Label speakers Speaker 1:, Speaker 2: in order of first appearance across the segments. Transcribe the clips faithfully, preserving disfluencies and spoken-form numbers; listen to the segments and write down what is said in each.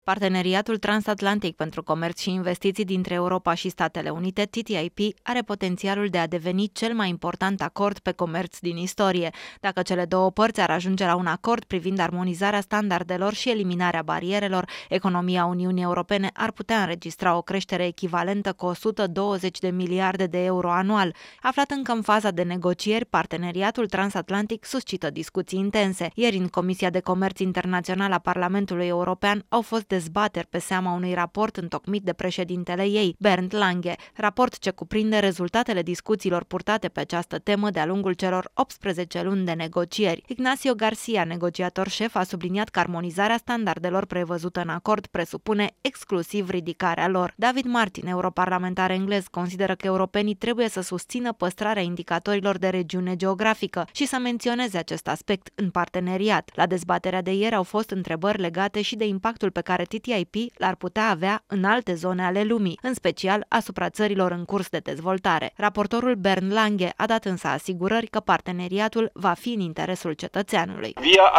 Speaker 1: Parteneriatul transatlantic pentru comerț și investiții dintre Europa și Statele Unite, T T I P, are potențialul de a deveni cel mai important acord pe comerț din istorie. Dacă cele două părți ar ajunge la un acord privind armonizarea standardelor și eliminarea barierelor, economia Uniunii Europene ar putea înregistra o creștere echivalentă cu o sută douăzeci de miliarde de euro anual. Aflat încă în faza de negocieri, parteneriatul transatlantic suscită discuții intense. Ieri, în Comisia de Comerț Internațional a Parlamentului European, au fost dezbateri pe seama unui raport întocmit de președintele ei, Bernd Lange, raport ce cuprinde rezultatele discuțiilor purtate pe această temă de-a lungul celor optsprezece luni de negocieri. Ignacio Garcia, negociator șef, a subliniat că armonizarea standardelor prevăzută în acord presupune exclusiv ridicarea lor. David Martin, europarlamentar englez, consideră că europenii trebuie să susțină păstrarea indicatorilor de regiune geografică și să menționeze acest aspect în parteneriat. La dezbaterea de ieri au fost întrebări legate și de impactul pe care T T I P l-ar putea avea în alte zone ale lumii, în special asupra țărilor în curs de dezvoltare. Raportorul Bernd Lange a dat însă asigurări că parteneriatul va fi în interesul cetățeanului.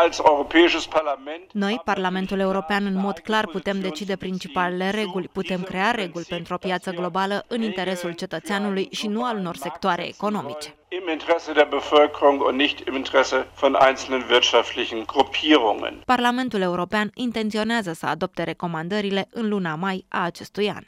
Speaker 1: Noi, Parlamentul European, în mod clar putem decide principalele reguli, putem crea reguli pentru o piață globală în interesul cetățeanului și nu al unor sectoare economice.
Speaker 2: Im Interesse der Bevölkerung und nicht im Interesse von einzelnen wirtschaftlichen Gruppierungen.
Speaker 1: Parlamentul European intenționează să adopte recomandările în luna mai a acestui an.